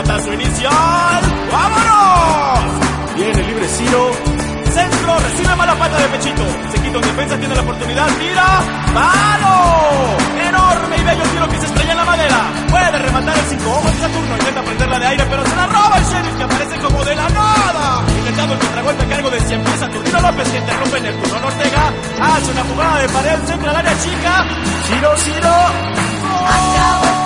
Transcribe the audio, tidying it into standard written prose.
Batazo inicial. ¡Vámonos! Viene libre Ciro. Centro, recibe mala pata de pechito. Se quita un defensa, tiene la oportunidad. ¡Mira! ¡Palo! Enorme y bello tiro que se estrella en la madera. Puede rematar el 5. Ojo en Saturno. Intenta prenderla de aire, pero se la roba el Sheriff, que aparece como de la nada. Intentando el contragolpe a cargo de Siempre Saturnino López, que interrumpe en el turno. Ortega hace una jugada de pared, centra al área chica. Ciro. Acabó.